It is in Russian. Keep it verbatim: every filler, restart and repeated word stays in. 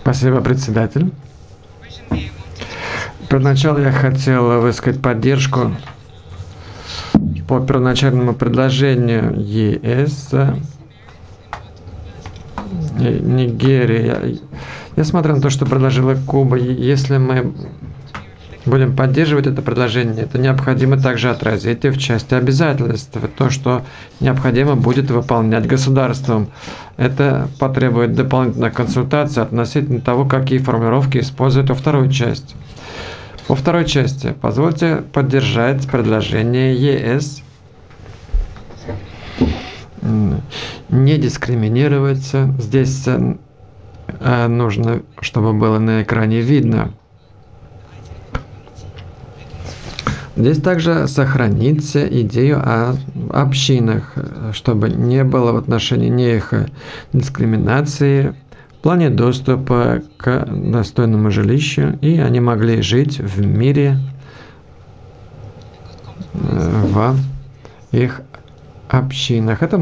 Спасибо, председатель. Поначалу я хотел высказать поддержку по первоначальному предложению ЕС Нигерия. Я смотрю на то, что предложила Куба. Если мы будем поддерживать это предложение, это необходимо также отразить и в части обязательств, то, что необходимо будет выполнять государством. Это потребует дополнительных консультаций относительно того, какие формулировки использовать во второй части. Во второй части позвольте поддержать предложение ЕС не дискриминировать. Здесь нужно, чтобы было на экране видно. Здесь также сохранить идею о общинах, чтобы не было в отношении них дискриминации в плане доступа к достойному жилищу, и они могли жить в мире в их общинах. Это